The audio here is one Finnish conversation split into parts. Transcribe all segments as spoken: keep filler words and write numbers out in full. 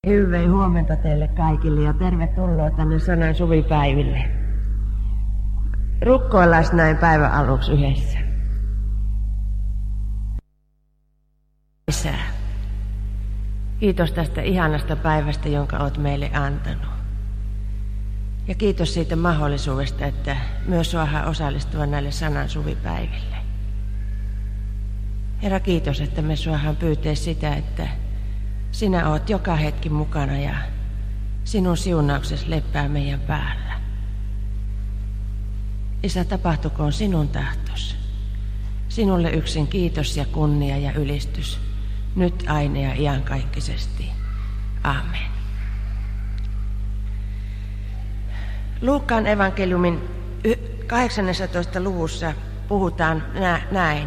Hyvää huomenta teille kaikille ja tervetuloa tänne Sanan suvipäiville. Rukkoillaan näin päivän aluksi yhdessä. Isä, kiitos tästä ihanasta päivästä, jonka olet meille antanut. Ja kiitos siitä mahdollisuudesta, että myös saadaan osallistua näille Sanan suvipäiville. Herra, kiitos, että me saadaan pyytää sitä, että sinä oot joka hetki mukana ja sinun siunauksesi leppää meidän päällä. Isä, tapahtukoon sinun tahtos. Sinulle yksin kiitos ja kunnia ja ylistys, nyt aina ja iankaikkisesti. Amen. Luukkaan evankeliumin kahdeksannessatoista luvussa puhutaan näin.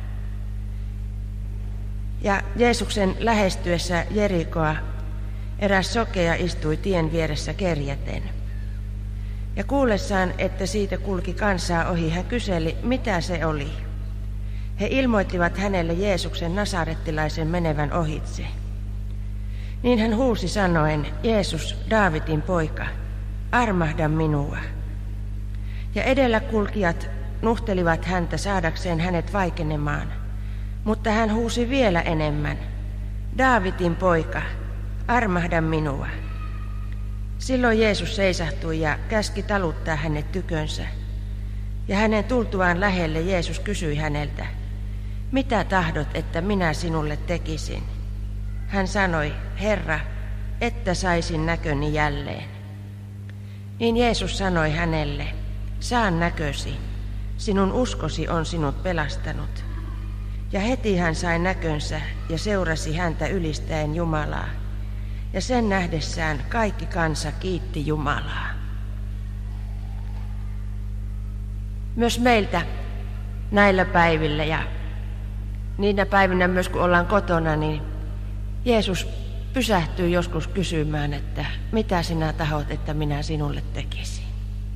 Ja Jeesuksen lähestyessä Jerikoa eräs sokea istui tien vieressä kerjäten. Ja kuullessaan, että siitä kulki kansaa ohi, hän kyseli, mitä se oli. He ilmoittivat hänelle Jeesuksen nasarettilaisen menevän ohitse. Niin hän huusi sanoen, Jeesus, Daavidin poika, armahda minua. Ja edellä kulkijat nuhtelivat häntä saadakseen hänet vaikenemaan. Mutta hän huusi vielä enemmän, Daavidin poika, armahda minua. Silloin Jeesus seisahtui ja käski taluttaa hänet tykönsä. Ja hänen tultuaan lähelle Jeesus kysyi häneltä, mitä tahdot, että minä sinulle tekisin? Hän sanoi, Herra, että saisin näköni jälleen. Niin Jeesus sanoi hänelle, saan näkösi, sinun uskosi on sinut pelastanut. Ja heti hän sai näkönsä ja seurasi häntä ylistäen Jumalaa. Ja sen nähdessään kaikki kansa kiitti Jumalaa. Myös meiltä näillä päivillä ja niinä päivinä myös kun ollaan kotona, niin Jeesus pysähtyy joskus kysymään, että mitä sinä tahot, että minä sinulle tekisin.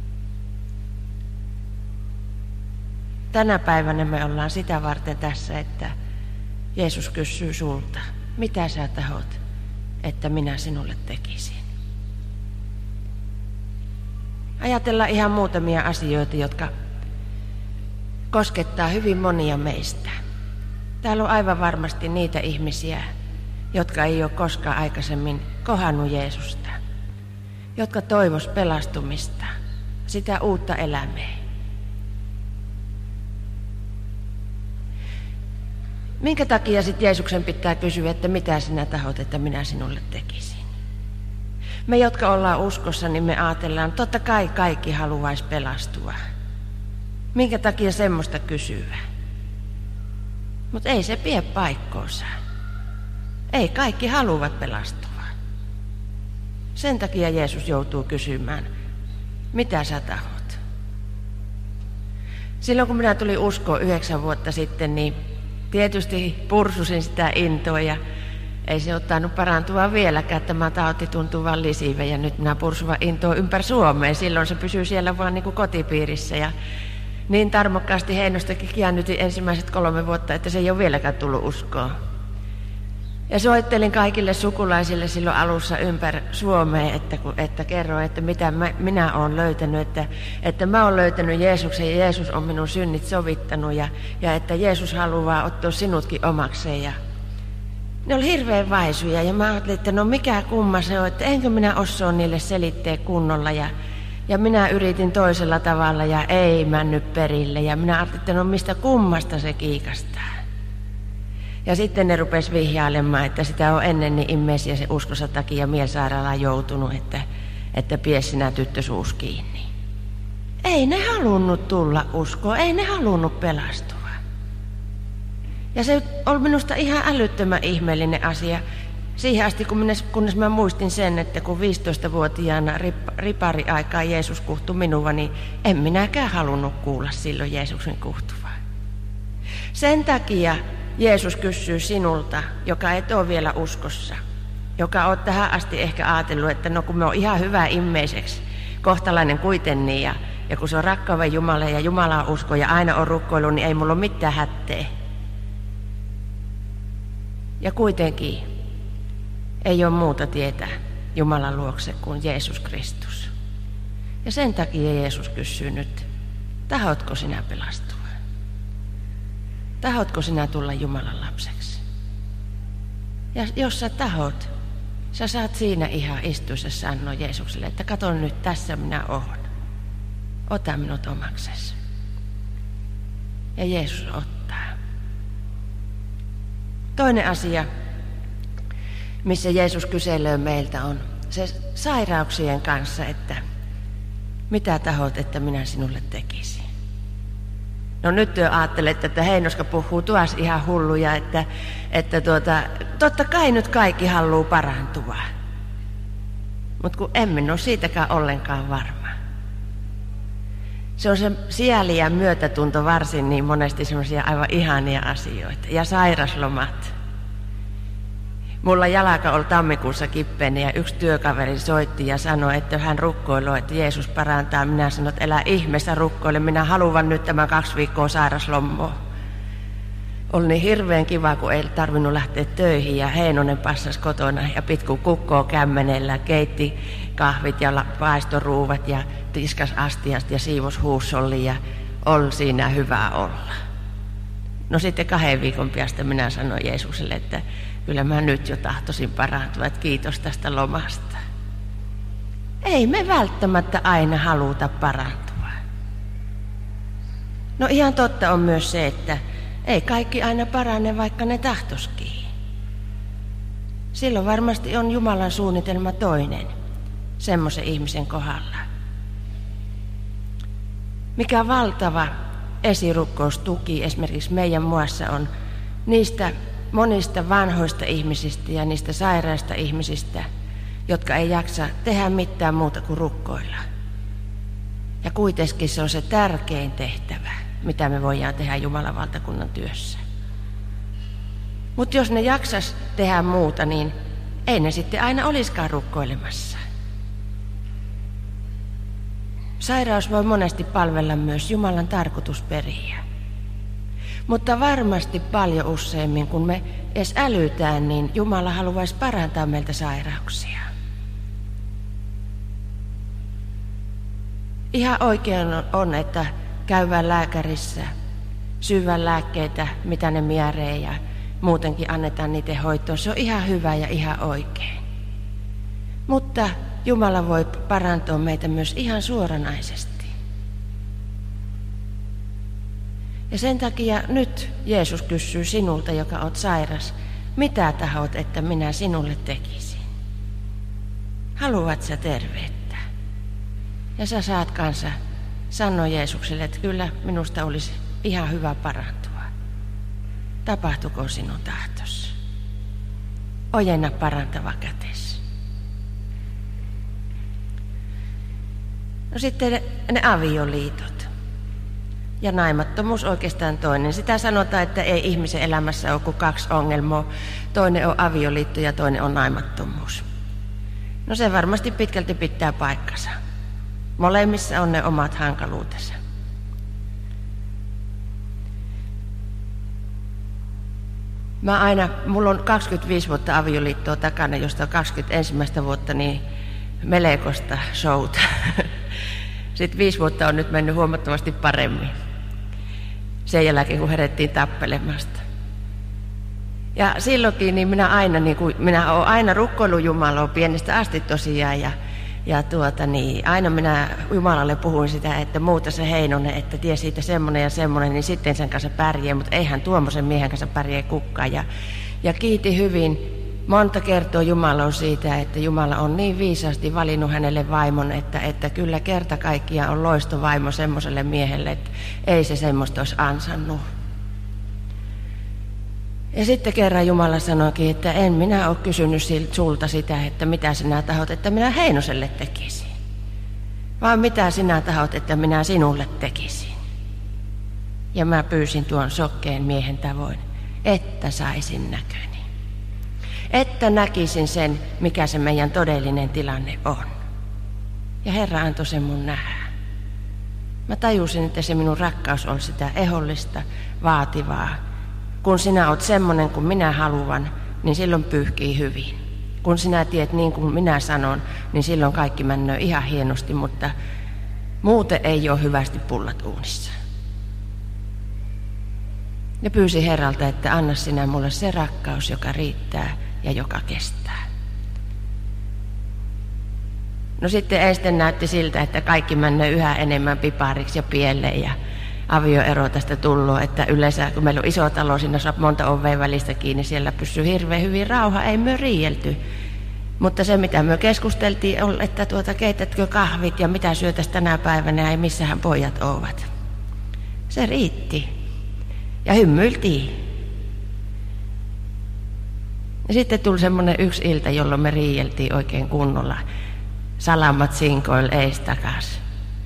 Tänä päivänä me ollaan sitä varten tässä, että Jeesus kysyy sulta, mitä sä tahot, että minä sinulle tekisin. Ajatellaan ihan muutamia asioita, jotka koskettaa hyvin monia meistä. Täällä on aivan varmasti niitä ihmisiä, jotka ei ole koskaan aikaisemmin kohannut Jeesusta, jotka toivos pelastumista, sitä uutta elämää. Minkä takia sitten Jeesuksen pitää kysyä, että mitä sinä tahot, että minä sinulle tekisin? Me, jotka ollaan uskossa, niin me ajatellaan, totta kai kaikki haluaisi pelastua. Minkä takia semmoista kysyä? Mutta ei se pie paikkoonsa. Ei kaikki haluavat pelastua. Sen takia Jeesus joutuu kysymään, mitä sä tahot? Silloin kun minä tulin uskoon yhdeksän vuotta sitten, niin tietysti pursusin sitä intoa ja ei se ottanut parantua vieläkään. Tämä tauti tuntuu vaan lisivä ja nyt minä pursuvan intoa ympäri Suomea. Silloin se pysyy siellä vaan niin kuin kotipiirissä ja niin tarmokkaasti Heinostakin kiännytin ensimmäiset kolme vuotta, että se ei ole vieläkään tullut uskoon. Ja soittelin kaikille sukulaisille silloin alussa ympäri Suomea, että, että kerroin, että mitä mä, minä olen löytänyt, että, että mä olen löytänyt Jeesuksen ja Jeesus on minun synnit sovittanut ja, ja että Jeesus haluaa ottaa sinutkin omakseen. Ja ne oli hirveän vaisuja ja mä ajattelin, että no mikä kumma se on, että enkö minä osaa niille selittää kunnolla ja, ja minä yritin toisella tavalla ja ei mennyt perille ja minä ajattelin, että no mistä kummasta se kiikastaa. Ja sitten ne rupesi vihjailemaan, että sitä on ennen niin ihmisiä se uskonsa takia mielisairaalaan joutunut, että, että pie sinä tyttö suus kiinni. Ei ne halunnut tulla uskoon, ei ne halunnut pelastua. Ja se oli minusta ihan älyttömän ihmeellinen asia. Siihen asti, kunnes, kunnes mä muistin sen, että kun viisitoistavuotiaana rip, ripariaikaa Jeesus kuhtui minua, niin en minäkään halunnut kuulla silloin Jeesuksen kuhtuvaa. Sen takia Jeesus kysyy sinulta, joka et ole vielä uskossa, joka olet tähän asti ehkä ajatellut, että no kun me on ihan hyvä immeiseksi, kohtalainen kuitenkin, ja, ja kun se on rakkaava Jumala ja Jumala on usko ja aina on rukkoilu, niin ei mulla ole mitään hätteä. Ja kuitenkin ei ole muuta tietä Jumalan luokse kuin Jeesus Kristus. Ja sen takia Jeesus kysyy nyt, tahotko sinä pelastua? Tahotko sinä tulla Jumalan lapseksi? Ja jos sä tahot, sä saat siinä ihan istuessa sanoa Jeesukselle, että kato nyt, tässä minä oon. Ota minut omaksesi. Ja Jeesus ottaa. Toinen asia, missä Jeesus kyselee meiltä, on se sairauksien kanssa, että mitä tahot, että minä sinulle tekisin. No nyt jo ajattelet, että Heinoska puhuu tuossa ihan hulluja, että, että tuota, totta kai nyt kaikki haluaa parantua. Mutta kun en minä ole siitäkään ollenkaan varma. Se on se sieli ja myötätunto varsin niin monesti semmoisia aivan ihania asioita. Ja sairaslomat. Mulla jalka oli tammikuussa kippeenä ja yksi työkaveri soitti ja sanoi, että hän rukkoiloi, että Jeesus parantaa. Minä sanoin, että älä ihmeessä rukkoile, minä haluan nyt tämän kaksi viikkoa sairaslommoa. Oli niin hirveän kiva, kun ei tarvinnut lähteä töihin ja Heinonen passasi kotona ja pitku kukkoa kämmenellä, keitti kahvit ja paistoruuvat ja tiskas astiasta ja siivos huussolli ja oli siinä hyvä olla. No sitten kahden viikon päästä minä sanoin Jeesukselle, että kyllä mä nyt jo tahtoisin parantua, että kiitos tästä lomasta. Ei me välttämättä aina haluta parantua. No ihan totta on myös se, että ei kaikki aina parane, vaikka ne tahtoskin. Silloin varmasti on Jumalan suunnitelma toinen, semmoisen ihmisen kohdalla. Mikä valtava esirukkoustuki esimerkiksi meidän muassa on niistä monista vanhoista ihmisistä ja niistä sairaista ihmisistä, jotka ei jaksa tehdä mitään muuta kuin rukkoilla. Ja kuitenkin se on se tärkein tehtävä, mitä me voidaan tehdä Jumalan valtakunnan työssä. Mutta jos ne jaksas tehdä muuta, niin ei ne sitten aina olisikaan rukkoilemassa. Sairaus voi monesti palvella myös Jumalan tarkoitusperiä. Mutta varmasti paljon useimmin, kun me edes älytään, niin Jumala haluaisi parantaa meiltä sairauksia. Ihan oikein on, että käydään lääkärissä, syövään lääkkeitä, mitä ne mieree ja muutenkin annetaan niiden hoitoon. Se on ihan hyvä ja ihan oikein. Mutta Jumala voi parantaa meitä myös ihan suoranaisesti. Ja sen takia nyt Jeesus kysyy sinulta, joka olet sairas, mitä tahot, että minä sinulle tekisin? Haluat sä terveyttä? Ja sä saat kanssa sanoa Jeesukselle, että kyllä minusta olisi ihan hyvä parantua. Tapahtuko sinun tahtosi? Ojenna parantava kätesi. No sitten ne, ne avioliitot. Ja naimattomuus oikeastaan toinen. Sitä sanotaan, että ei ihmisen elämässä ole kuin kaksi ongelmaa. Toinen on avioliitto ja toinen on naimattomuus. No se varmasti pitkälti pitää paikkansa. Molemmissa on ne omat hankaluutensa. Mä aina, mulla on kaksikymmentäviisi vuotta avioliittoa takana, josta on kaksikymmentä vuotta niin melekosta showta. Sitten viisi vuotta on nyt mennyt huomattavasti paremmin. Sen jälkeen, kun herettiin tappelemasta. Ja silloinkin niin minä aina, niin kuin, minä olen aina rukkoillut Jumalaa pienestä asti tosiaan. Ja, ja tuota, niin, aina minä Jumalalle puhuin sitä, että muuta se Heinonen, että tie siitä semmoinen ja semmoinen, niin sitten sen kanssa pärjää. Mutta eihän tuommoisen miehen kanssa pärjää kukaan. Ja, ja kiiti hyvin. Monta kertaa Jumala on siitä, että Jumala on niin viisaasti valinnut hänelle vaimon, että, että kyllä kerta kaikkiaan on loistovaimo semmoiselle miehelle, että ei se semmoista olisi ansannut. Ja sitten kerran Jumala sanoikin, että en minä ole kysynyt sulta sitä, että mitä sinä tahot, että minä Heinoselle tekisin. Vaan mitä sinä tahot, että minä sinulle tekisin. Ja mä pyysin tuon sokkeen miehen tavoin, että saisin näköni. Että näkisin sen, mikä se meidän todellinen tilanne on. Ja Herra antoi sen mun nähdä. Mä tajusin, että se minun rakkaus on sitä ehollista, vaativaa. Kun sinä oot semmonen kuin minä haluan, niin silloin pyyhkii hyvin. kun sinä tiedät niin kuin minä sanon, niin silloin kaikki männöö ihan hienosti, mutta muuten ei ole hyvästi pullat uunissa. Ja pyysi Herralta, että anna sinä mulle se rakkaus, joka riittää ja joka kestää. No sitten ensin näytti siltä, että kaikki männöö yhä enemmän pipariksi ja pieleen ja avioero tästä tullut, että yleensä kun meillä on iso talo, siinä saa monta ovea välistä kiinni, siellä pysyy hirveän hyvin rauha, ei myö riielty. Mutta se mitä me keskusteltiin on, että tuota, keitätkö kahvit ja mitä syötäisi tänä päivänä ja missähän pojat ovat. Se riitti ja hymyiltiin. Ja sitten tuli semmoinen yksi ilta, jolloin me riieltiin oikein kunnolla. Salamat sinkoil ees takas.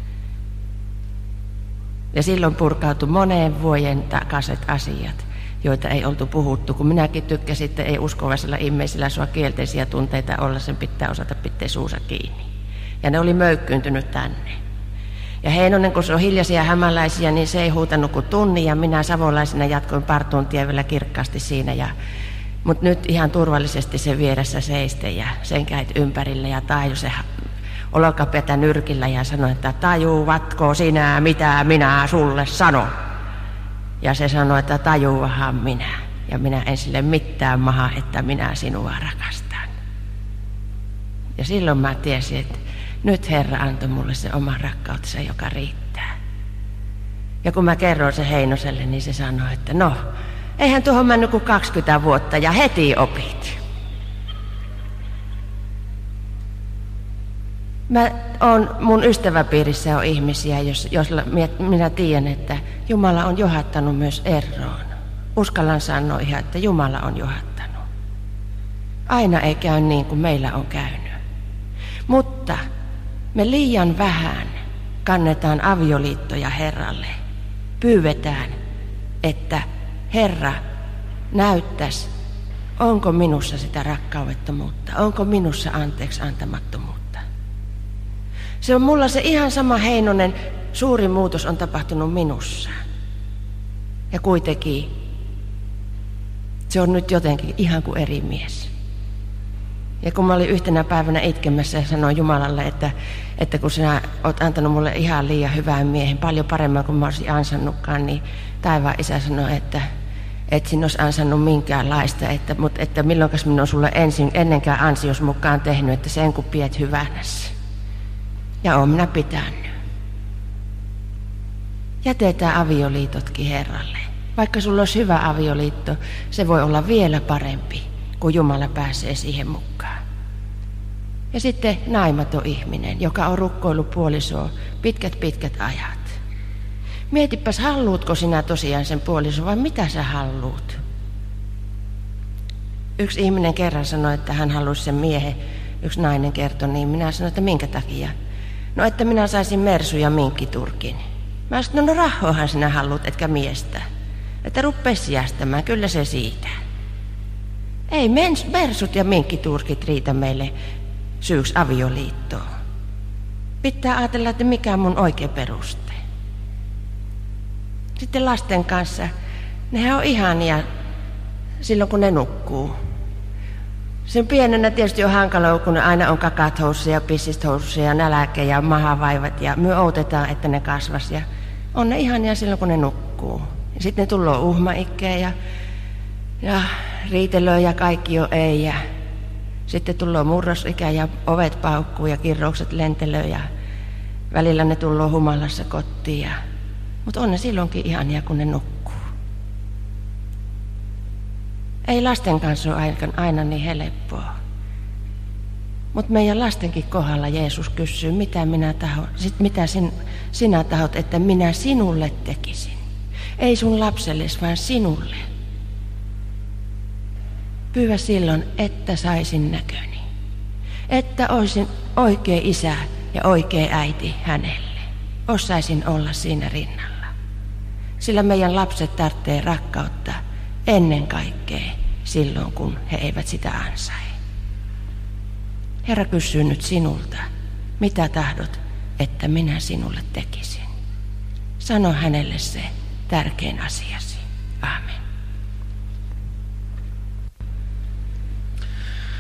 Ja silloin purkautui moneen vuoden takaiset asiat, joita ei oltu puhuttu. Kun minäkin tykkäsin, että ei uskovaisilla ihmisillä sua kielteisiä tunteita olla, sen pitää osata pitää suusa kiinni. Ja ne oli möykkyyntynyt tänne. Ja Heinonen, kun se on hiljaisia hämäläisiä, niin se ei huutanut kuin tunnin, ja minä savolaisena jatkoin partuuntia vielä kirkkaasti siinä. Ja, mutta nyt ihan turvallisesti se vieressä seiste ja sen käit ympärille ja taiju se olkapätä nyrkillä ja sanoi, että tajuvatko sinä mitä minä sulle sanon? Ja se sanoi, että tajuahan minä. Ja minä en sille mitään maha, että minä sinua rakastan. Ja silloin mä tiesin, että nyt Herra antoi mulle se oman rakkautensa, joka riittää. Ja kun mä kerroin se Heinoselle, niin se sanoi, että no, eihän tuohon mennyt kuin kaksikymmentä vuotta ja heti opit. Mä on, mun ystäväpiirissä on ihmisiä, jos, jos minä tiedän, että Jumala on johattanut myös eroon. Uskallan sanoa ihan, että Jumala on johattanut. Aina ei käy niin kuin meillä on käynyt. Mutta me liian vähän kannetaan avioliittoja Herralle. Pyydetään, että Herra näyttäisi, onko minussa sitä rakkaudettomuutta, onko minussa anteeksi antamattomuutta. Se on mulla se ihan sama Heinonen, suuri muutos on tapahtunut minussa. Ja kuitenkin se on nyt jotenkin ihan kuin eri mies. Ja kun mä olin yhtenä päivänä itkemässä ja sanoin Jumalalle, että, että kun sinä olet antanut mulle ihan liian hyvän miehen, paljon paremmin kuin mä olisin ansannutkaan, niin taivaan isä sanoi, että et sinä olisi ansannut minkäänlaista, että, mutta että milloinkas minä olen sulle ensin, ennenkään ansios mukaan tehnyt, että sen kun piet hyvänässä. Ja oon minä pitänyt. Jätetään avioliitotkin Herralle. Vaikka sulla olisi hyvä avioliitto, se voi olla vielä parempi, kun Jumala pääsee siihen mukaan. Ja sitten naimaton ihminen, joka on rukkoillut puolisoa pitkät pitkät ajat. Mietipäs, haluutko sinä tosiaan sen puolison vai mitä sä haluut? Yksi ihminen kerran sanoi, että hän halusi sen miehen. Yksi nainen kertoi, niin minä sanoin, että minkä takia? No, että minä saisin mersu ja minkkiturkin. Mä sanoin, no, no rahoahan sinä haluut, etkä miestä. Että ruppee sijästämään, kyllä se siitä. Ei mersut ja minkkiturkit riitä meille syyksi avioliittoon. Pitää ajatella, että mikä on mun oikea peruste. Sitten lasten kanssa, nehän on ihania silloin kun ne nukkuu. Sen pienenä tietysti on hankala, kun aina on kakat housussa ja pissistä housussa ja nälkä ja mahavaivat ja me odotetaan, että ne kasvas. Ja on ne ihania silloin, kun ne nukkuu. Ja sitten ne tulee uhmaikkeen ja, ja riitelöä ja kaikki jo ei. Ja sitten tulee murrosikä ja ovet paukkuu ja kirroukset lentelöä ja välillä ne tulee humalassa kotiin. Mutta on ne silloinkin ihania, kun ne nukkuu. Ei lasten kanssa ole aina niin helppoa. Mutta meidän lastenkin kohdalla Jeesus kysyy, mitä, minä taho, sit mitä sin, sinä tahot, että minä sinulle tekisin. Ei sun lapsellesi, vaan sinulle. Pyydä silloin, että saisin näköni. Että olisin oikea isä ja oikea äiti hänelle. Osaisin olla siinä rinnalla. Sillä meidän lapset tarvitsee rakkautta ennen kaikkea silloin, kun he eivät sitä ansai. Herra kysyy nyt sinulta, mitä tahdot, että minä sinulle tekisin. Sano hänelle se tärkein asiasi. Aamen.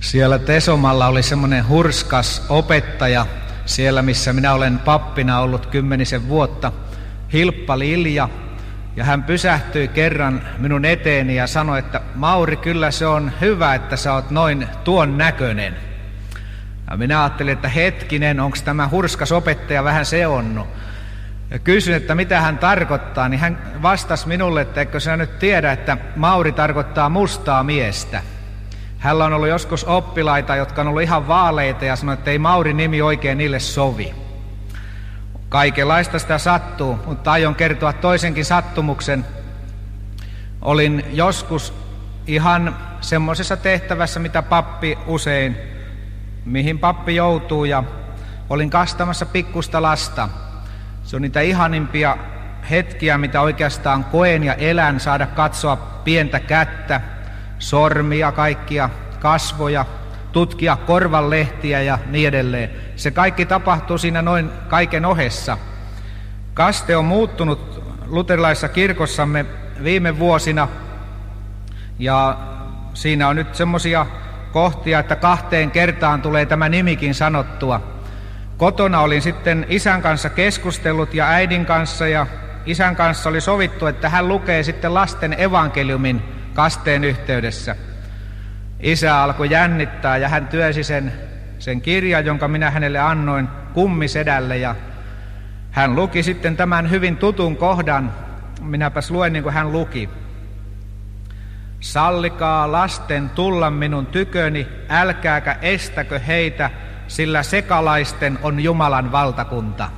Siellä Tesomalla oli semmoinen hurskas opettaja, siellä missä minä olen pappina ollut kymmenisen vuotta, Hilppa Lilja. Ja hän pysähtyi kerran minun eteeni ja sanoi, että Mauri, kyllä se on hyvä, että sä oot noin tuon näköinen. Ja minä ajattelin, että hetkinen, onko tämä hurskas opettaja vähän seonnut. Ja kysyin, että mitä hän tarkoittaa, niin hän vastasi minulle, että eikö sinä nyt tiedä, että Mauri tarkoittaa mustaa miestä. Hänellä on ollut joskus oppilaita, jotka on ollut ihan vaaleita ja sanoi, että ei Maurin nimi oikein niille sovi. Kaikenlaista sitä sattuu, mutta aion kertoa toisenkin sattumuksen. Olin joskus ihan semmoisessa tehtävässä, mitä pappi usein, mihin pappi joutuu, ja olin kastamassa pikkusta lasta. Se on niitä ihanimpia hetkiä, mitä oikeastaan koen ja elän, saada katsoa pientä kättä, sormia, kaikkia kasvoja, tutkia korvanlehtiä ja niin edelleen. Se kaikki tapahtuu siinä noin kaiken ohessa. Kaste on muuttunut luterilaisessa kirkossamme viime vuosina, ja siinä on nyt semmoisia kohtia, että kahteen kertaan tulee tämä nimikin sanottua. Kotona olin sitten isän kanssa keskustellut ja äidin kanssa, ja isän kanssa oli sovittu, että hän lukee sitten lasten evankeliumin kasteen yhteydessä. Isä alkoi jännittää ja hän työsi sen, sen kirjan, jonka minä hänelle annoin kummisedälle, ja hän luki sitten tämän hyvin tutun kohdan. Minäpäs luen niin kuin hän luki. Sallikaa lasten tulla minun tyköni, älkääkä estäkö heitä, sillä sekalaisten on Jumalan valtakunta.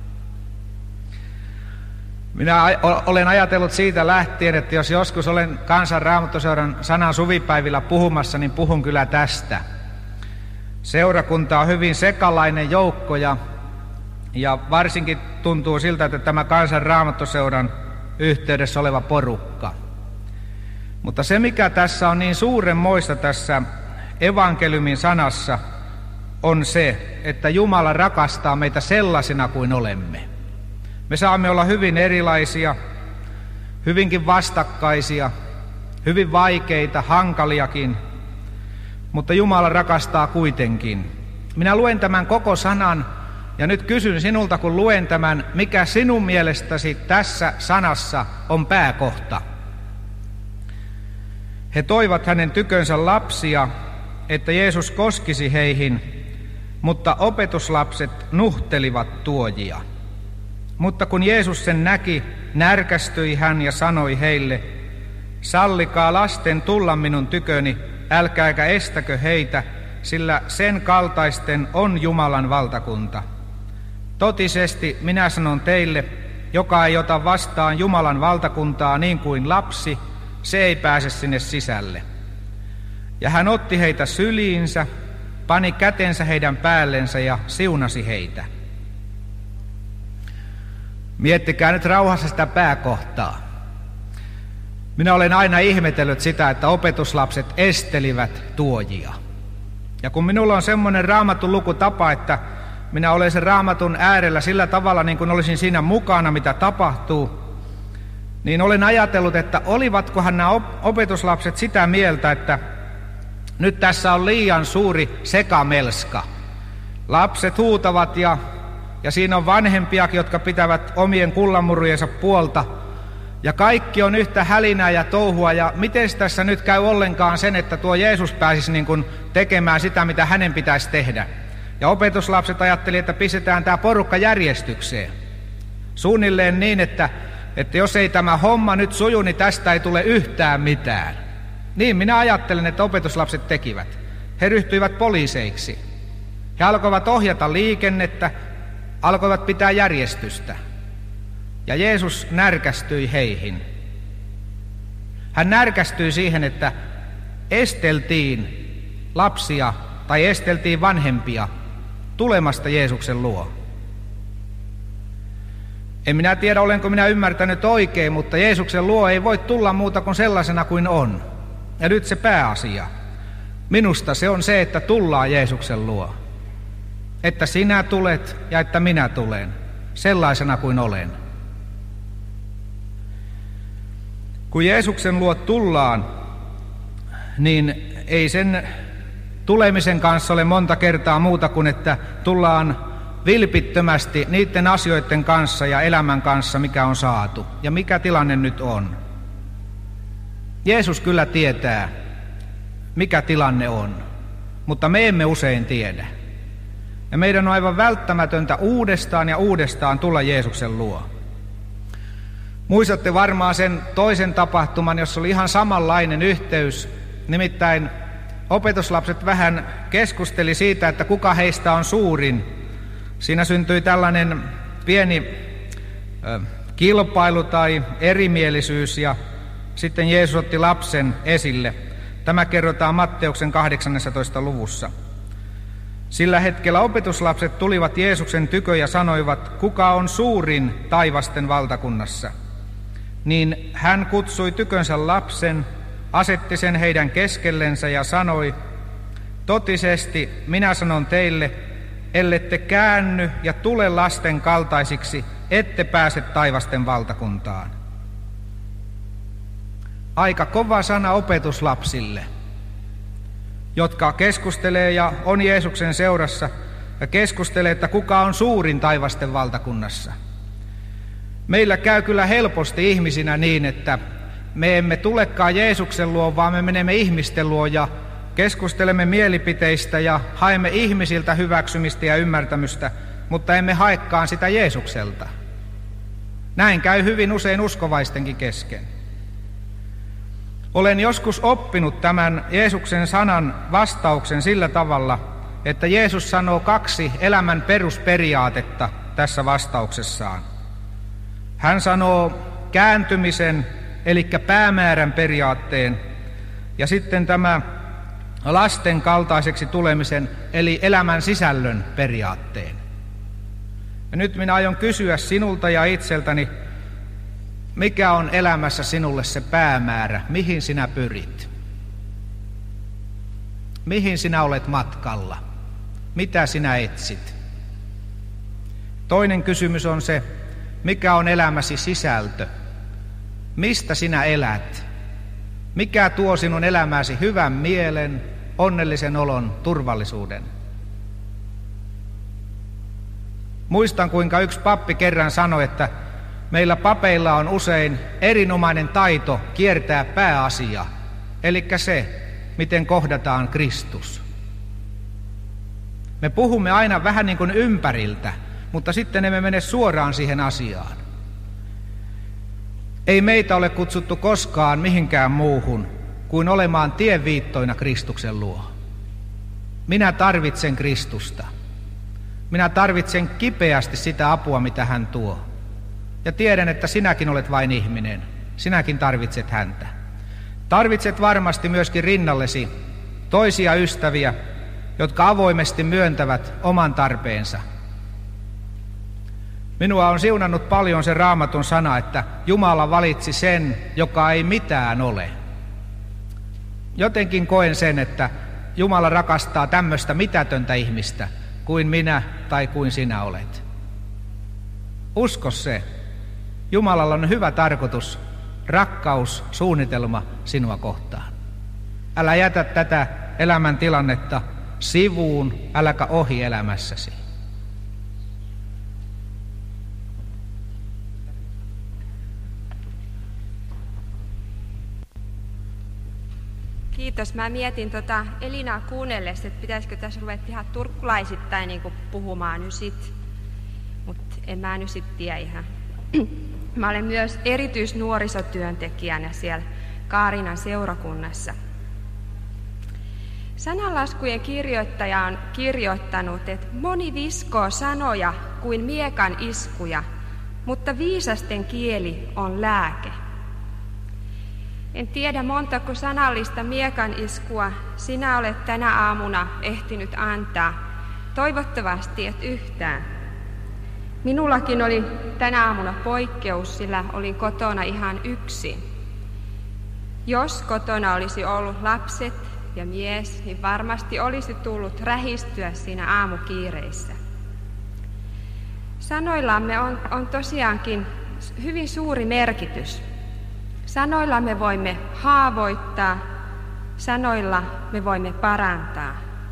Minä olen ajatellut siitä lähtien, että jos joskus olen Kansan Raamattuseuran sanan suvipäivillä puhumassa, niin puhun kyllä tästä. Seurakunta on hyvin sekalainen joukko, ja, ja varsinkin tuntuu siltä, että tämä Kansan Raamattuseuran yhteydessä oleva porukka. Mutta se, mikä tässä on niin suurenmoista tässä evankeliumin sanassa, on se, että Jumala rakastaa meitä sellaisena kuin olemme. Me saamme olla hyvin erilaisia, hyvinkin vastakkaisia, hyvin vaikeita, hankaliakin, mutta Jumala rakastaa kuitenkin. Minä luen tämän koko sanan ja nyt kysyn sinulta, kun luen tämän, mikä sinun mielestäsi tässä sanassa on pääkohta? He toivat hänen tykönsä lapsia, että Jeesus koskisi heihin, mutta opetuslapset nuhtelivat tuojia. Mutta kun Jeesus sen näki, närkästyi hän ja sanoi heille, sallikaa lasten tulla minun tyköni, älkääkä estäkö heitä, sillä sen kaltaisten on Jumalan valtakunta. Totisesti minä sanon teille, joka ei ota vastaan Jumalan valtakuntaa niin kuin lapsi, se ei pääse sinne sisälle. Ja hän otti heitä syliinsä, pani kätensä heidän päällensä ja siunasi heitä. Miettikää nyt rauhassa sitä pääkohtaa. Minä olen aina ihmetellyt sitä, että opetuslapset estelivät tuojia. Ja kun minulla on semmoinen raamatun lukutapa, että minä olen sen raamatun äärellä sillä tavalla, niin kuin olisin siinä mukana, mitä tapahtuu, niin olen ajatellut, että olivatkohan nämä opetuslapset sitä mieltä, että nyt tässä on liian suuri sekamelska. Lapset huutavat ja, ja siinä on vanhempiakin, jotka pitävät omien kullanmurujensa puolta. Ja kaikki on yhtä hälinää ja touhua, ja miten tässä nyt käy ollenkaan sen, että tuo Jeesus pääsisi niin kuin tekemään sitä, mitä hänen pitäisi tehdä. Ja opetuslapset ajatteli, että pistetään tämä porukka järjestykseen. Suunnilleen niin, että, että jos ei tämä homma nyt suju, niin tästä ei tule yhtään mitään. Niin minä ajattelen, että opetuslapset tekivät. He ryhtyivät poliiseiksi. He alkoivat ohjata liikennettä, alkoivat pitää järjestystä. Ja Jeesus närkästyi heihin. Hän närkästyi siihen, että esteltiin lapsia tai esteltiin vanhempia tulemasta Jeesuksen luo. En minä tiedä, olenko minä ymmärtänyt oikein, mutta Jeesuksen luo ei voi tulla muuta kuin sellaisena kuin on. Ja nyt se pääasia. Minusta se on se, että tullaan Jeesuksen luo. Että sinä tulet ja että minä tulen, sellaisena kuin olen. Kun Jeesuksen luo tullaan, niin ei sen tulemisen kanssa ole monta kertaa muuta kuin, että tullaan vilpittömästi niiden asioiden kanssa ja elämän kanssa, mikä on saatu ja mikä tilanne nyt on. Jeesus kyllä tietää, mikä tilanne on, mutta me emme usein tiedä. Ja meidän on aivan välttämätöntä uudestaan ja uudestaan tulla Jeesuksen luo. Muistatte varmaan sen toisen tapahtuman, jossa oli ihan samanlainen yhteys. Nimittäin opetuslapset vähän keskusteli siitä, että kuka heistä on suurin. Siinä syntyi tällainen pieni ö, kilpailu tai erimielisyys ja sitten Jeesus otti lapsen esille. Tämä kerrotaan Matteuksen kahdeksannessatoista luvussa. Sillä hetkellä opetuslapset tulivat Jeesuksen tykö ja sanoivat, kuka on suurin taivasten valtakunnassa. Niin hän kutsui tykönsä lapsen, asetti sen heidän keskellensä ja sanoi, totisesti minä sanon teille, ellette käänny ja tule lasten kaltaisiksi, ette pääse taivasten valtakuntaan. Aika kova sana opetuslapsille, jotka keskustelee ja on Jeesuksen seurassa ja keskustelee, että kuka on suurin taivasten valtakunnassa. Meillä käy kyllä helposti ihmisinä niin, että me emme tulekaan Jeesuksen luo, vaan me menemme ihmisten luo ja keskustelemme mielipiteistä ja haemme ihmisiltä hyväksymistä ja ymmärtämystä, mutta emme haekaan sitä Jeesukselta. Näin käy hyvin usein uskovaistenkin kesken. Olen joskus oppinut tämän Jeesuksen sanan vastauksen sillä tavalla, että Jeesus sanoo kaksi elämän perusperiaatetta tässä vastauksessaan. Hän sanoo kääntymisen, eli päämäärän periaatteen, ja sitten tämä lasten kaltaiseksi tulemisen, eli elämän sisällön periaatteen. Ja nyt minä aion kysyä sinulta ja itseltäni, mikä on elämässä sinulle se päämäärä, mihin sinä pyrit? Mihin sinä olet matkalla? Mitä sinä etsit? Toinen kysymys on se, mikä on elämäsi sisältö? Mistä sinä elät? Mikä tuo sinun elämääsi hyvän mielen, onnellisen olon, turvallisuuden? Muistan, kuinka yksi pappi kerran sanoi, että meillä papeilla on usein erinomainen taito kiertää pääasia, eli se, miten kohdataan Kristus. Me puhumme aina vähän niin kuin ympäriltä, mutta sitten emme mene suoraan siihen asiaan. Ei meitä ole kutsuttu koskaan mihinkään muuhun kuin olemaan tienviittoina Kristuksen luo. Minä tarvitsen Kristusta. Minä tarvitsen kipeästi sitä apua, mitä hän tuo. Ja tiedän, että sinäkin olet vain ihminen. Sinäkin tarvitset häntä. Tarvitset varmasti myöskin rinnallesi toisia ystäviä, jotka avoimesti myöntävät oman tarpeensa. Minua on siunannut paljon se Raamatun sana, että Jumala valitsi sen, joka ei mitään ole. Jotenkin koen sen, että Jumala rakastaa tämmöistä mitätöntä ihmistä kuin minä tai kuin sinä olet. Usko se. Jumalalla on hyvä tarkoitus, rakkaus, suunnitelma sinua kohtaan. Älä jätä tätä elämän tilannetta sivuun, äläkä ohi elämässäsi. Kiitos. Mä mietin tota Elinaa kuunnellessa, että pitäisikö tässä ruveta ihan turkkulaisittain niin kuin puhumaan nyt sit. Mutta en mä nyt sit tiedä ihan. Mä olen myös erityisnuorisotyöntekijänä siellä Kaarinan seurakunnassa. Sananlaskujen kirjoittaja on kirjoittanut, että moni viskoo sanoja kuin miekan iskuja, mutta viisasten kieli on lääke. En tiedä montako sanallista miekan iskua sinä olet tänä aamuna ehtinyt antaa. Toivottavasti et yhtään. Minullakin oli tänä aamuna poikkeus, sillä olin kotona ihan yksin. Jos kotona olisi ollut lapset ja mies, niin varmasti olisi tullut rähistyä siinä aamukiireissä. Sanoillamme on, on tosiaankin hyvin suuri merkitys. Sanoilla me voimme haavoittaa, sanoilla me voimme parantaa.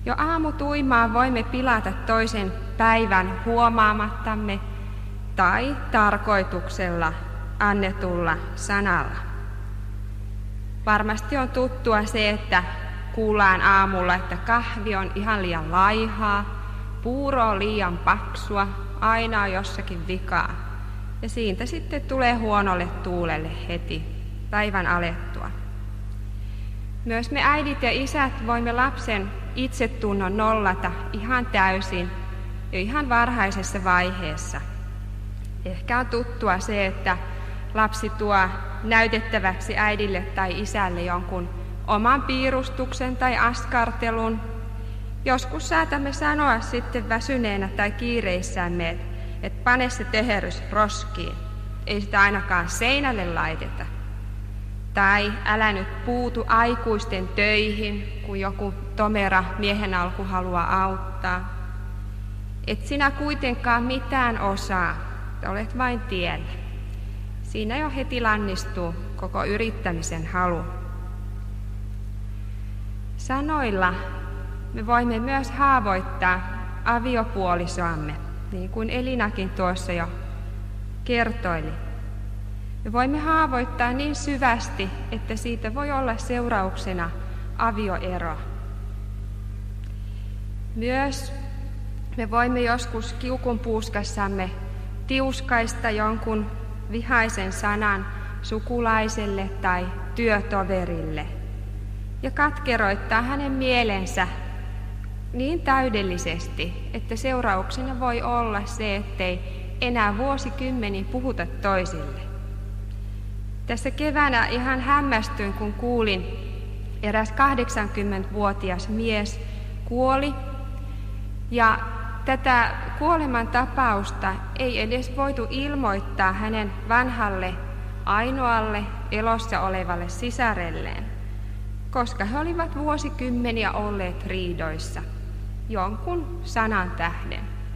Jo aamutuimaan voimme pilata toisen päivän huomaamattamme tai tarkoituksella annetulla sanalla. Varmasti on tuttua se, että kuullaan aamulla, että kahvi on ihan liian laihaa, puuro on liian paksua, aina on jossakin vikaa. Ja siitä sitten tulee huonolle tuulelle heti päivän alettua. Myös me äidit ja isät voimme lapsen itsetunnon nollata ihan täysin jo ihan varhaisessa vaiheessa. Ehkä on tuttua se, että lapsi tuo näytettäväksi äidille tai isälle jonkun oman piirustuksen tai askartelun. Joskus saatamme sanoa sitten väsyneenä tai kiireissämme, että et pane se teherys roskiin, ei sitä ainakaan seinälle laiteta. Tai älä nyt puutu aikuisten töihin, kun joku tomera miehen alku haluaa auttaa. Et sinä kuitenkaan mitään osaa, olet vain tiellä. Siinä jo heti lannistuu koko yrittämisen halu. Sanoilla me voimme myös haavoittaa aviopuolisoamme, niin kuin Elinakin tuossa jo kertoili. Me voimme haavoittaa niin syvästi, että siitä voi olla seurauksena avioero. Myös me voimme joskus kiukunpuuskassamme tiuskaista jonkun vihaisen sanan sukulaiselle tai työtoverille ja katkeroittaa hänen mielensä niin täydellisesti, että seurauksena voi olla se, ettei enää vuosikymmenin puhuta toisille. Tässä keväänä ihan hämmästyin, kun kuulin, eräs kahdeksankymmentävuotias mies kuoli ja tätä kuoleman tapausta ei edes voitu ilmoittaa hänen vanhalle ainoalle elossa olevalle sisarelleen, koska he olivat vuosikymmeniä olleet riidoissa jonkun sanan tähden.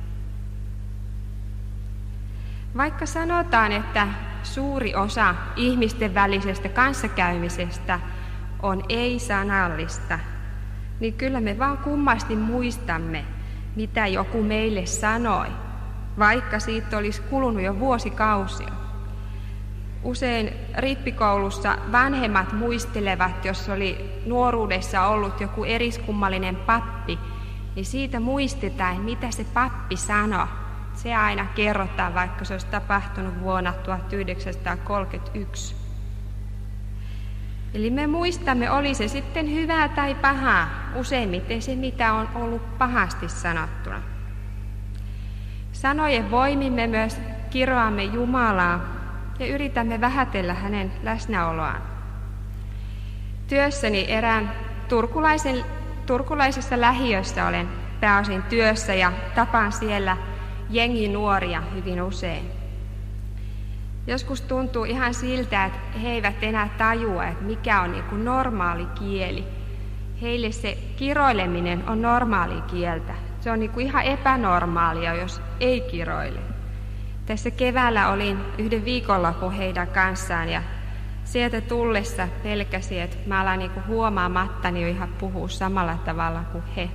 Vaikka sanotaan, että suuri osa ihmisten välisestä kanssakäymisestä on ei-sanallista, niin kyllä me vaan kummasti muistamme, mitä joku meille sanoi, vaikka siitä olisi kulunut jo vuosikausia. Usein rippikoulussa vanhemmat muistelevat, jos oli nuoruudessa ollut joku eriskummallinen pappi, niin siitä muistetaan, mitä se pappi sanoi. Se aina kerrotaan, vaikka se olisi tapahtunut vuonna tuhatyhdeksänsataakolmekymmentäyksi. Eli me muistamme, oli se sitten hyvää tai pahaa, useimmiten se, mitä on ollut pahasti sanottuna. Sanojen voimin me myös kiroamme Jumalaa ja yritämme vähätellä hänen läsnäoloaan. Työssäni erään turkulaisen, turkulaisessa lähiössä olen pääosin työssä ja tapaan siellä jengi nuoria hyvin usein. Joskus tuntuu ihan siltä, että he eivät enää tajua, että mikä on niin kuin normaali kieli. Heille se kiroileminen on normaali kieltä. Se on niin kuin ihan epänormaalia, jos ei kiroile. Tässä keväällä olin yhden viikonlopun heidän kanssaan ja sieltä tullessa pelkäsin, että mä alan niin kuin huomaamattani jo ihan puhua samalla tavalla kuin he.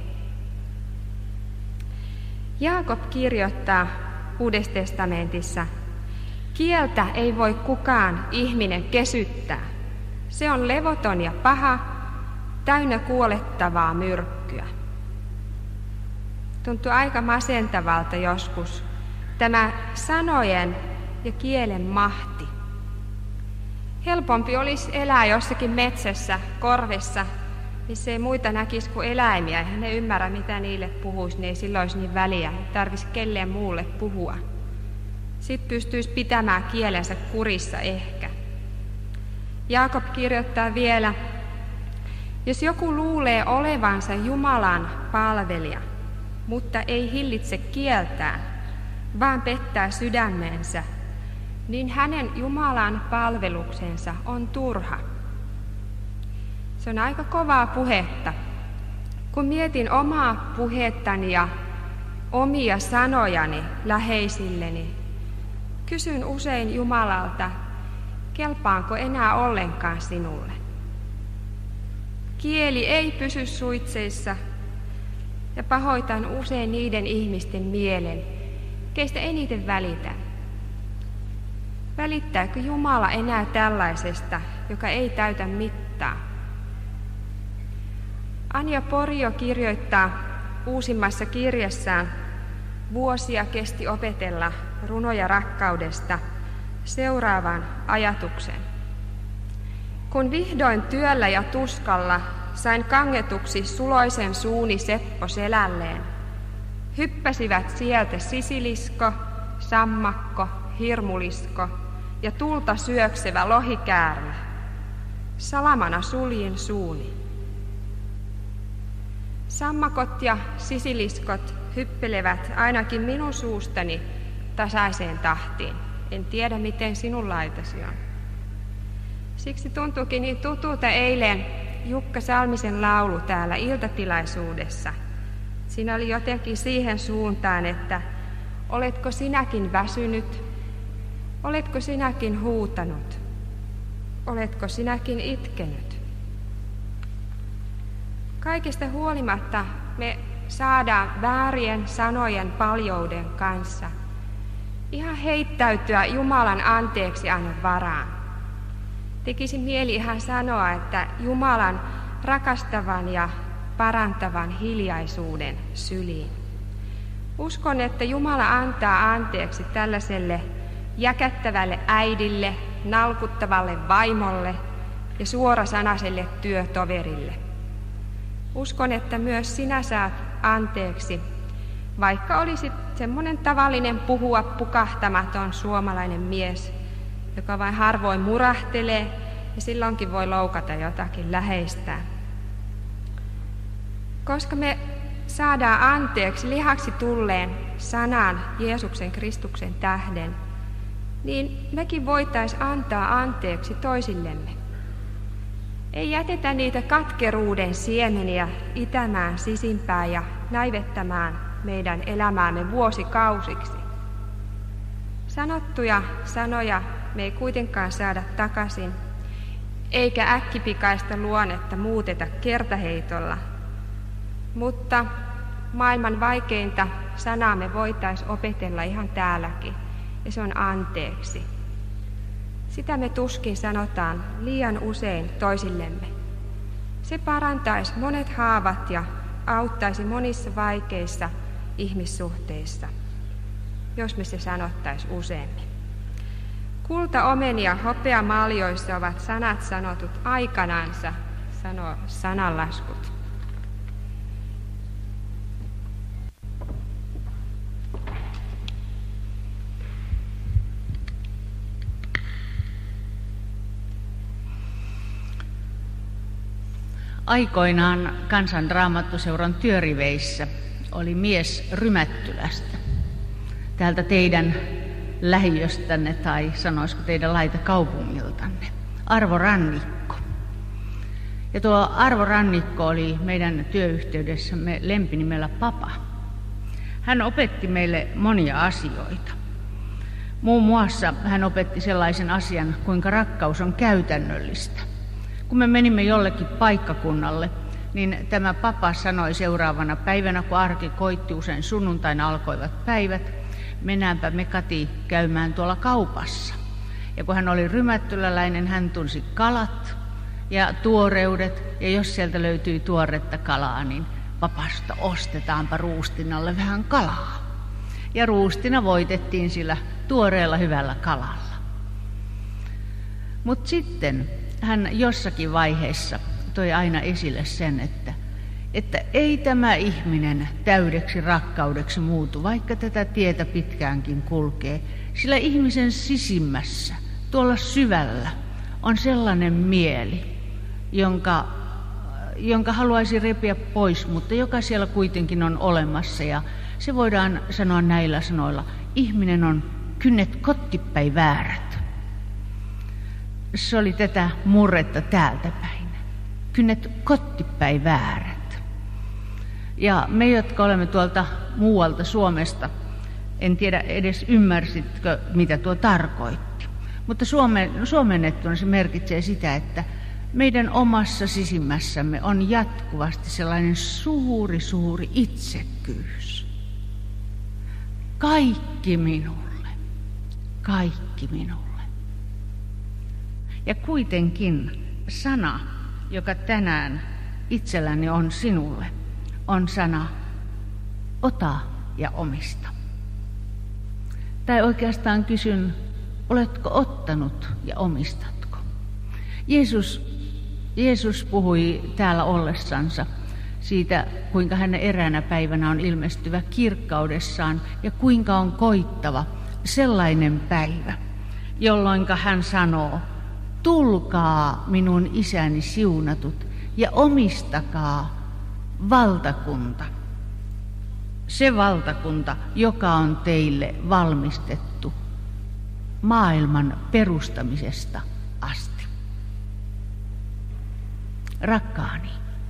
Jaakob kirjoittaa Uudessa testamentissa: kieltä ei voi kukaan ihminen kesyttää. Se on levoton ja paha, täynnä kuolettavaa myrkkyä. Tuntuu aika masentavalta joskus tämä sanojen ja kielen mahti. Helpompi olisi elää jossakin metsässä, korvessa, missä ei muita näkisi kuin eläimiä. Eihän ne ymmärrä, mitä niille puhuisi, niin ei silloin olisi niin väliä. Ei tarvitsisi kelleen muulle puhua. Sitten pystyisi pitämään kielensä kurissa ehkä. Jaakob kirjoittaa vielä: jos joku luulee olevansa Jumalan palvelija, mutta ei hillitse kieltään, vaan pettää sydämensä, niin hänen Jumalan palveluksensa on turha. Se on aika kovaa puhetta. Kun mietin omaa puhettani ja omia sanojani läheisilleni, kysyn usein Jumalalta, kelpaanko enää ollenkaan sinulle? Kieli ei pysy suitseissa, ja pahoitan usein niiden ihmisten mielen, keistä eniten välitän. Välittääkö Jumala enää tällaisesta, joka ei täytä mittaa? Anja Porio kirjoittaa uusimmassa kirjassaan Vuosia kesti opetella runoja rakkaudesta seuraavan ajatuksen. Kun vihdoin työllä ja tuskalla sain kangetuksi suloisen suuni Seppo selälleen, hyppäsivät sieltä sisilisko, sammakko, hirmulisko ja tulta syöksevä lohikäärme. Salamana suljin suuni. Sammakot ja sisiliskot hyppelevät ainakin minun suustani tasaiseen tahtiin. En tiedä, miten sinun laitasi on. Siksi tuntuukin niin tutulta eilen Jukka Salmisen laulu täällä iltatilaisuudessa. Siinä oli jotenkin siihen suuntaan, että oletko sinäkin väsynyt? Oletko sinäkin huutanut? Oletko sinäkin itkenyt? Kaikesta huolimatta me saadaan väärien sanojen paljouden kanssa ihan heittäytyä Jumalan anteeksiannon varaan. Tekisi mieli ihan sanoa, että Jumalan rakastavan ja parantavan hiljaisuuden syliin. Uskon, että Jumala antaa anteeksi tällaiselle jäkättävälle äidille, nalkuttavalle vaimolle ja suorasanaiselle työtoverille. Uskon, että myös sinä saat anteeksi, vaikka olisit semmoinen tavallinen puhua pukahtamaton suomalainen mies, joka vain harvoin murahtelee ja silloinkin voi loukata jotakin läheistään. Koska me saadaan anteeksi lihaksi tulleen sanan Jeesuksen Kristuksen tähden, niin mekin voitaisiin antaa anteeksi toisillemme. Ei jätetä niitä katkeruuden siemeniä itämään sisimpään ja näivettämään meidän elämäämme vuosikausiksi. Sanottuja sanoja me ei kuitenkaan saada takaisin, eikä äkkipikaista luonnetta muuteta kertaheitolla. Mutta maailman vaikeinta sanaa me voitaisiin opetella ihan täälläkin, ja se on anteeksi. Sitä me tuskin sanotaan liian usein toisillemme. Se parantaisi monet haavat ja auttaisi monissa vaikeissa ihmissuhteissa, jos me se sanottaisi useammin. Kultaomenia hopeamaljoissa ovat sanat sanotut aikanaansa, sanoo sananlaskut. Aikoinaan Kansanraamattuseuran työriveissä oli mies Rymättylästä, täältä teidän lähiöstänne tai sanoisiko teidän laitakaupungiltanne, Arvo Rannikko. Ja tuo Arvo Rannikko oli meidän työyhteydessämme lempinimellä Papa. Hän opetti meille monia asioita. Muun muassa hän opetti sellaisen asian, kuinka rakkaus on käytännöllistä. Kun me menimme jollekin paikkakunnalle, niin tämä Papa sanoi seuraavana päivänä, kun arki koitti, usein sunnuntaina alkoivat päivät, mennäänpä me Kati käymään tuolla kaupassa. Ja kun hän oli rymättyläläinen, hän tunsi kalat ja tuoreudet, ja jos sieltä löytyi tuoretta kalaa, niin Papasta ostetaanpa Ruustinalle vähän kalaa. Ja Ruustina voitettiin sillä tuoreella hyvällä kalalla. Mutta sitten hän jossakin vaiheessa toi aina esille sen, että, että ei tämä ihminen täydeksi rakkaudeksi muutu, vaikka tätä tietä pitkäänkin kulkee. Sillä ihmisen sisimmässä, tuolla syvällä, on sellainen mieli, jonka, jonka haluaisi repiä pois, mutta joka siellä kuitenkin on olemassa. Ja se voidaan sanoa näillä sanoilla, ihminen on kynnet kottipäin väärät. Se oli tätä murretta täältä päin. Kynnet kottipäin väärät. Ja me, jotka olemme tuolta muualta Suomesta, en tiedä edes ymmärsitkö, mitä tuo tarkoitti. Mutta suomen, suomennettuna se merkitsee sitä, että meidän omassa sisimmässämme on jatkuvasti sellainen suuri, suuri itsekkyys. Kaikki minulle, kaikki minulle. Ja kuitenkin sana, joka tänään itselläni on sinulle, on sana ota ja omista. Tai oikeastaan kysyn, oletko ottanut ja omistatko? Jeesus, Jeesus puhui täällä ollessansa siitä, kuinka hänen eräänä päivänä on ilmestyvä kirkkaudessaan ja kuinka on koittava sellainen päivä, jolloin hän sanoo, tulkaa minun isäni siunatut ja omistakaa valtakunta. Se valtakunta, joka on teille valmistettu maailman perustamisesta asti. Rakkaani,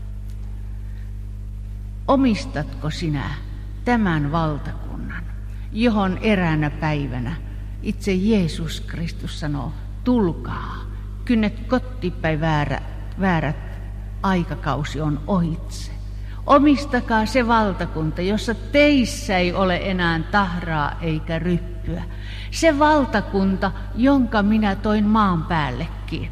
omistatko sinä tämän valtakunnan, johon eräänä päivänä itse Jeesus Kristus sanoo, tulkaa, kynnet kottipäin väärät, väärät aikakausi on ohitse. Omistakaa se valtakunta, jossa teissä ei ole enää tahraa eikä ryppyä. Se valtakunta, jonka minä toin maan päällekin.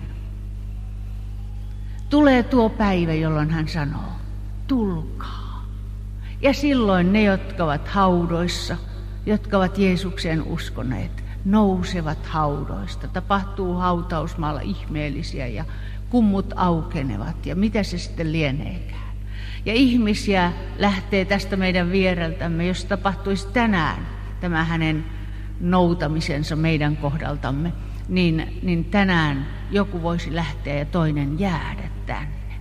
Tulee tuo päivä, jolloin hän sanoo, tulkaa. Ja silloin ne, jotka ovat haudoissa, jotka ovat Jeesukseen uskoneet, nousevat haudoista. Tapahtuu hautausmaalla ihmeellisiä ja kummut aukenevat ja mitä se sitten lieneekään. Ja ihmisiä lähtee tästä meidän viereltämme, jos tapahtuisi tänään tämä hänen noutamisensa meidän kohdaltamme, niin, niin tänään joku voisi lähteä ja toinen jäädä tänne.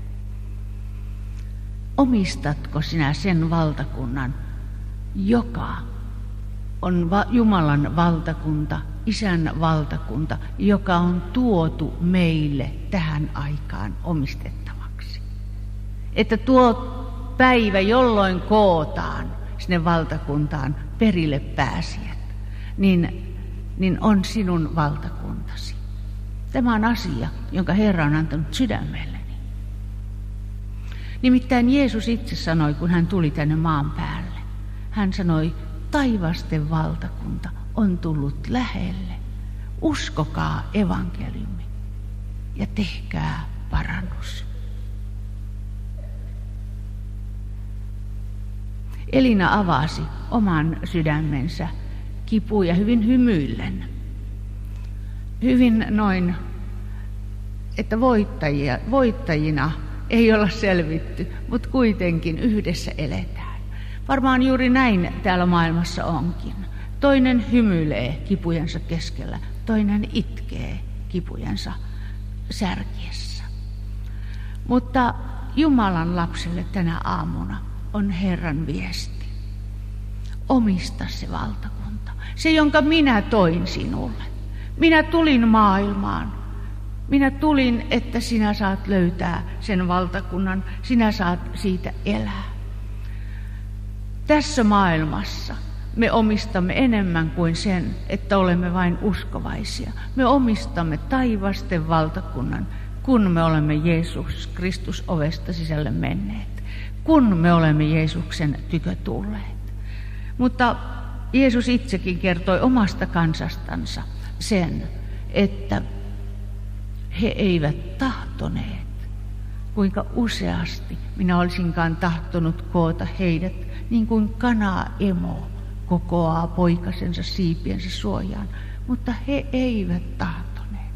Omistatko sinä sen valtakunnan, joka on Jumalan valtakunta, Isän valtakunta, joka on tuotu meille tähän aikaan omistettavaksi? Että tuo päivä, jolloin kootaan sinne valtakuntaan perille pääsijät, niin, niin on sinun valtakuntasi. Tämä on asia, jonka Herra on antanut sydämelleni. Nimittäin Jeesus itse sanoi, kun hän tuli tänne maan päälle, hän sanoi, taivasten valtakunta on tullut lähelle. Uskokaa evankeliumi ja tehkää parannus. Elina avasi oman sydämensä kipuja hyvin hymyillen. Hyvin noin, että voittajia, voittajina ei olla selvitty, mutta kuitenkin yhdessä eletään. Varmaan juuri näin täällä maailmassa onkin. Toinen hymyilee kipujensa keskellä, toinen itkee kipujensa särkiessä. Mutta Jumalan lapselle tänä aamuna on Herran viesti. Omista se valtakunta, se jonka minä toin sinulle. Minä tulin maailmaan. Minä tulin, että sinä saat löytää sen valtakunnan, sinä saat siitä elää. Tässä maailmassa me omistamme enemmän kuin sen, että olemme vain uskovaisia. Me omistamme taivasten valtakunnan, kun me olemme Jeesus Kristus ovesta sisälle menneet, kun me olemme Jeesuksen tykö tulleet. Mutta Jeesus itsekin kertoi omasta kansastansa sen, että he eivät tahtoneet, kuinka useasti minä olisinkaan tahtonut koota heidät, niin kuin kana emo kokoaa poikasensa siipiensä suojaan, mutta he eivät tahtoneet.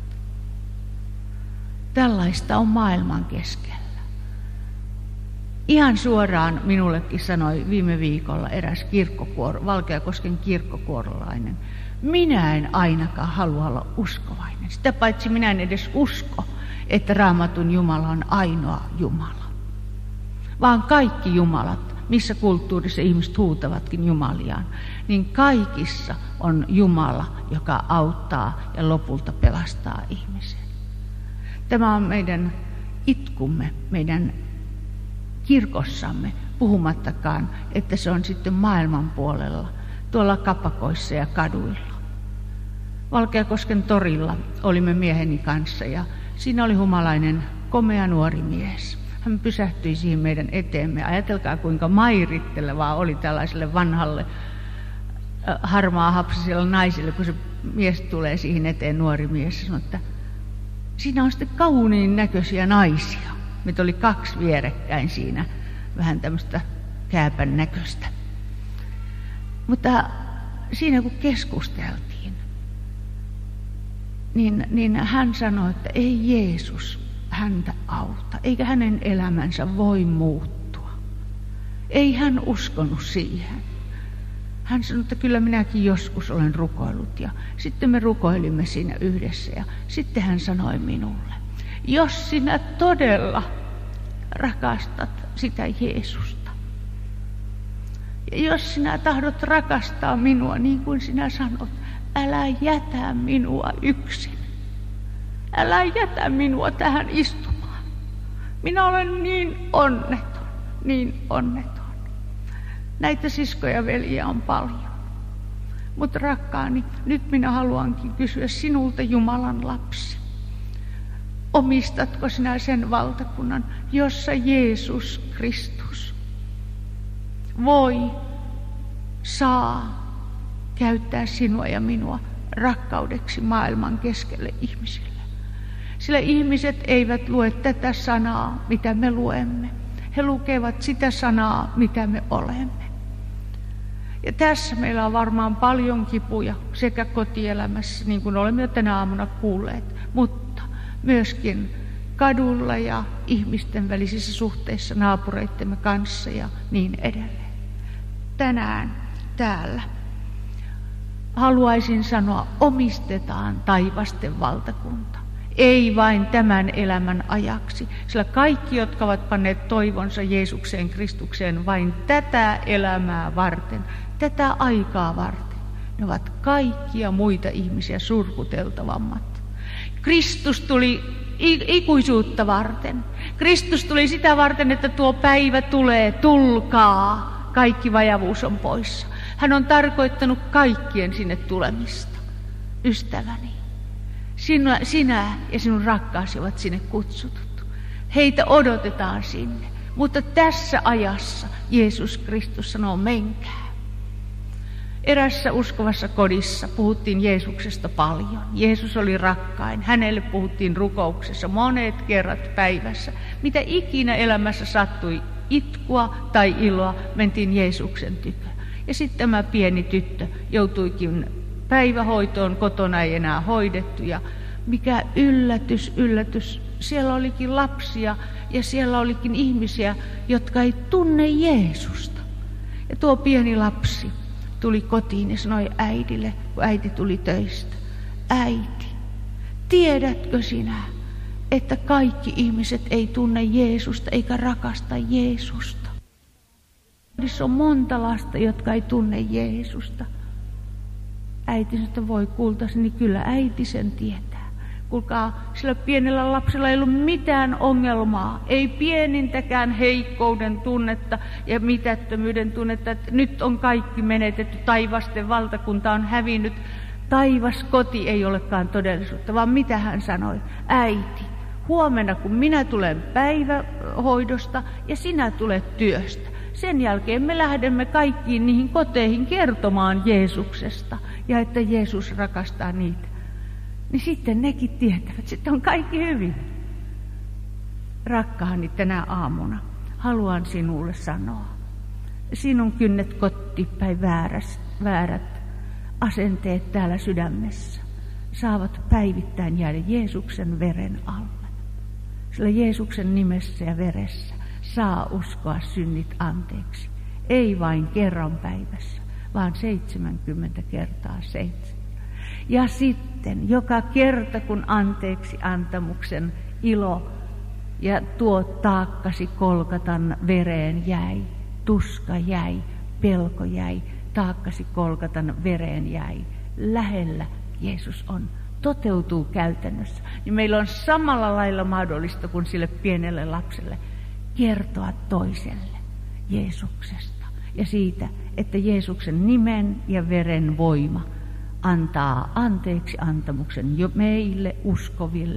Tällaista on maailman keskellä. Ihan suoraan minullekin sanoi viime viikolla eräs kirkkokuoro, Valkeakosken kirkkokuorolainen, minä en ainakaan halua olla uskovainen. Sitä paitsi minä en edes usko, että Raamatun Jumala on ainoa Jumala. Vaan kaikki Jumalat, missä kulttuurissa ihmiset huutavatkin Jumaliaan, niin kaikissa on Jumala, joka auttaa ja lopulta pelastaa ihmisen. Tämä on meidän itkumme, meidän kirkossamme, puhumattakaan, että se on sitten maailman puolella, tuolla kapakoissa ja kaduilla. Valkeakosken torilla olimme mieheni kanssa ja siinä oli humalainen komea nuori mies. Hän pysähtyi siihen meidän eteemme. Ajatelkaa, kuinka mairittelevaa oli tällaiselle vanhalle harmaahapsiselle naiselle, kun se mies tulee siihen eteen, nuori mies, ja sanoi, että siinä on sitten kauniin näköisiä naisia. Meitä oli kaksi vierekkäin siinä, vähän tämmöistä kääpän näköistä. Mutta siinä kun keskusteltiin, niin, niin hän sanoi, että ei Jeesus häntä auta, eikä hänen elämänsä voi muuttua. Ei hän uskonut siihen. Hän sanoi, että kyllä minäkin joskus olen rukoillut, ja sitten me rukoilimme siinä yhdessä, ja sitten hän sanoi minulle, jos sinä todella rakastat sitä Jeesusta, ja jos sinä tahdot rakastaa minua niin kuin sinä sanot, älä jätä minua yksin. Älä jätä minua tähän istumaan. Minä olen niin onneton, niin onneton. Näitä siskoja ja veljiä on paljon. Mutta rakkaani, nyt minä haluankin kysyä sinulta, Jumalan lapsi. Omistatko sinä sen valtakunnan, jossa Jeesus Kristus voi, saa käyttää sinua ja minua rakkaudeksi maailman keskelle ihmisille? Sillä ihmiset eivät lue tätä sanaa, mitä me luemme. He lukevat sitä sanaa, mitä me olemme. Ja tässä meillä on varmaan paljon kipuja sekä kotielämässä, niin kuin olemme jo tänä aamuna kuulleet, mutta myöskin kadulla ja ihmisten välisissä suhteissa naapureittemme kanssa ja niin edelleen. Tänään täällä haluaisin sanoa, omistetaan taivasten valtakunta. Ei vain tämän elämän ajaksi, sillä kaikki, jotka ovat panneet toivonsa Jeesukseen Kristukseen vain tätä elämää varten, tätä aikaa varten, ne ovat kaikkia muita ihmisiä surkuteltavammat. Kristus tuli ikuisuutta varten. Kristus tuli sitä varten, että tuo päivä tulee, tulkaa, kaikki vajavuus on poissa. Hän on tarkoittanut kaikkien sinne tulemista. Ystäväni, sinä, sinä ja sinun rakkaasi ovat sinne kutsutut. Heitä odotetaan sinne, mutta tässä ajassa Jeesus Kristus sanoo, menkää. Erässä uskovassa kodissa puhuttiin Jeesuksesta paljon. Jeesus oli rakkain. Hänelle puhuttiin rukouksessa monet kerrat päivässä. Mitä ikinä elämässä sattui, itkua tai iloa, mentiin Jeesuksen tykö. Ja sitten tämä pieni tyttö joutuikin päivähoitoon, kotona ei enää hoidettu. Ja mikä yllätys, yllätys. Siellä olikin lapsia ja siellä olikin ihmisiä, jotka ei tunne Jeesusta. Ja tuo pieni lapsi tuli kotiin ja sanoi äidille, kun äiti tuli töistä, äiti, tiedätkö sinä, että kaikki ihmiset ei tunne Jeesusta eikä rakasta Jeesusta? Kodissa on monta lasta, jotka ei tunne Jeesusta. Äiti sanoi, että voi kultasi, niin kyllä äiti sen tietää. Kuulkaa, sillä pienellä lapsella ei ollut mitään ongelmaa, ei pienintäkään heikkouden tunnetta ja mitättömyyden tunnetta, että nyt on kaikki menetetty, taivasten valtakunta on hävinnyt, taivas koti ei olekaan todellisuutta, vaan mitä hän sanoi? Äiti, huomenna kun minä tulen päivähoidosta ja sinä tulet työstä, sen jälkeen me lähdemme kaikkiin niihin koteihin kertomaan Jeesuksesta ja että Jeesus rakastaa niitä. Niin sitten nekin tietävät, sitten on kaikki hyvin. Rakkaani, tänä aamuna haluan sinulle sanoa, sinun kynnet kottipäin väärät, väärät asenteet täällä sydämessä saavat päivittäin jäädä Jeesuksen veren alle. Sillä Jeesuksen nimessä ja veressä saa uskoa synnit anteeksi. Ei vain kerran päivässä, vaan seitsemänkymmentä kertaa seitsemän. Ja sitten joka kerta, kun anteeksi antamuksen ilo ja tuo taakkasi Kolkatan vereen jäi, tuska jäi, pelko jäi, taakkasi Kolkatan vereen jäi, lähellä Jeesus on, toteutuu käytännössä. Niin meillä on samalla lailla mahdollista kuin sille pienelle lapselle kertoa toiselle Jeesuksesta ja siitä, että Jeesuksen nimen ja veren voima antaa anteeksi antamuksen jo meille uskoville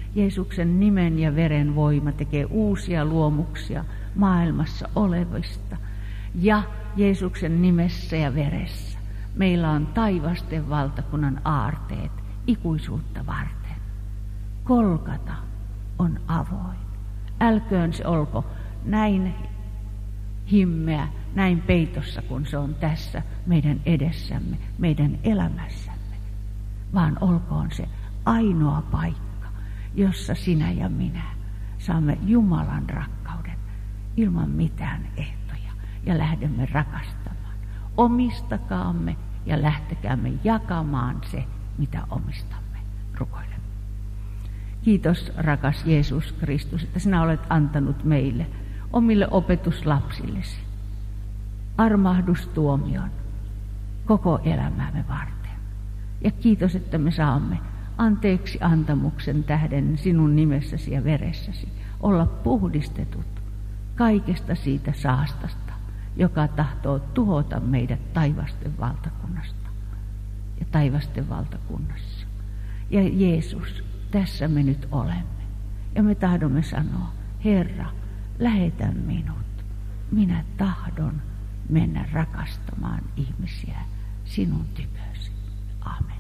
Jeesuksen nimen ja veren voima tekee uusia luomuksia maailmassa olevista. Ja Jeesuksen nimessä ja veressä meillä on taivasten valtakunnan aarteet ikuisuutta varten. Golgata on avoin. Älköön se olko näin himmeä, näin peitossa, kun se on tässä meidän edessämme, meidän elämässämme, vaan olkoon se ainoa paikka, jossa sinä ja minä saamme Jumalan rakkauden ilman mitään ehtoja ja lähdemme rakastamaan. Omistakaamme ja lähtekäämme jakamaan se, mitä omistamme. Rukoilemme. Kiitos, rakas Jeesus Kristus, että sinä olet antanut meille, omille opetuslapsillesi, armahdustuomion koko elämäämme varten. Ja kiitos, että me saamme anteeksi antamuksen tähden sinun nimessäsi ja veressäsi olla puhdistetut kaikesta siitä saastasta, joka tahtoo tuhota meidät taivasten valtakunnasta ja taivasten valtakunnassa. Ja Jeesus, tässä me nyt olemme. Ja me tahdomme sanoa, Herra, lähetä minut. Minä tahdon mennä rakastamaan ihmisiä sinun tykösi. Amen.